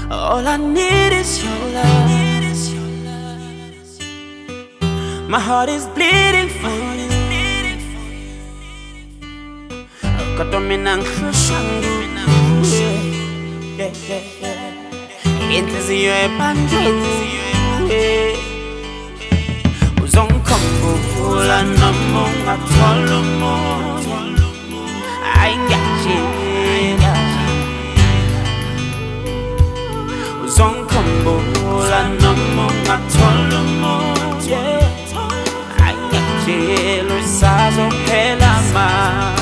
All I need is your love. My heart is bleeding for you. Kata minang khushangu, inhliziyo ebandleni, uzongikhumbula noma ungathola umoya. Ayingajika, uzongikhumbula noma ungathola umoya. Ayingajika, usazophela manje.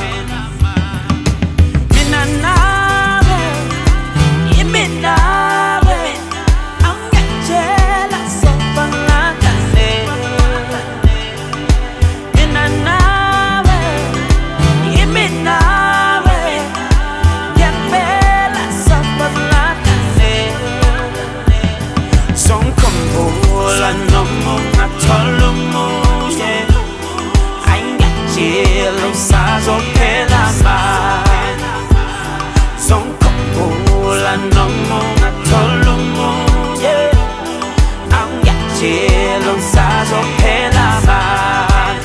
Usazophela manje, uzongikhumbula noma ungathola umoya. Awungiyatshela usazophela manje.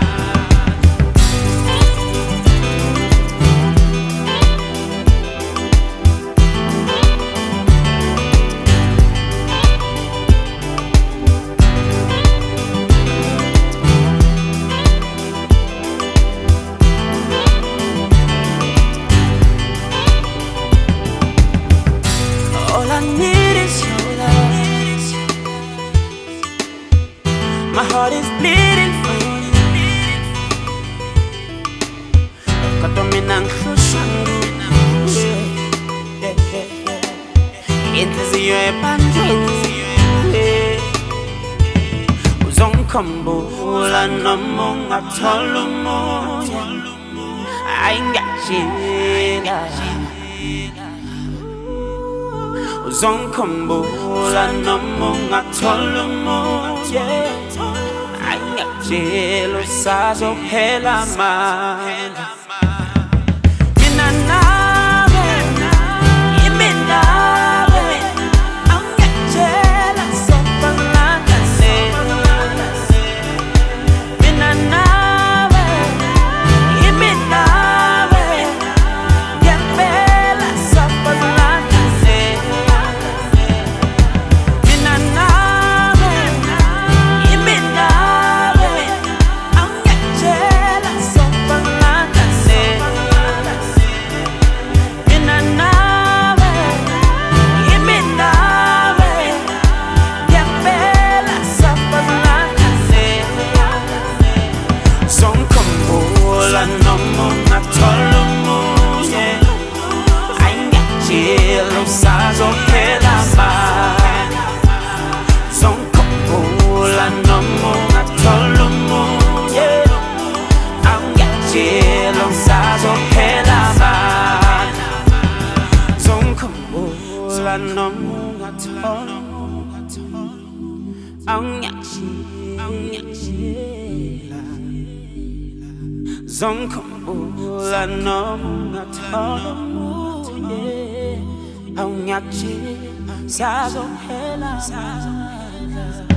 All I need is your love. My heart is bleeding for you. Kata minang khushangu, inhliziyo ebandleni, uzongikhumbula noma ungathola umoya. Ayingajika, uzongikhumbula noma ungathola umoya. Ayingajika, usazophela manje. Mina nawe, yimi nawe, awungiyatshela sofanelane. Mina nawe, yimi nawe, ngempela sofanelane. Mina nawe, yimi nawe, awungiyatshela sofanelane. Mina nawe, yimi nawe, ngempela sofanelane. Uzongikhumbula noma ungathola umoya. Ayingiyatshela usazophela manje, uzongikhumbula noma ungathola umoya. Awungiyatshela usazophela manje, uzongikhumbula noma ungathola umoya. Awungiyatshela, uzongikhumbula noma ungathola umoya. Awungiyatshela, usazophela manje.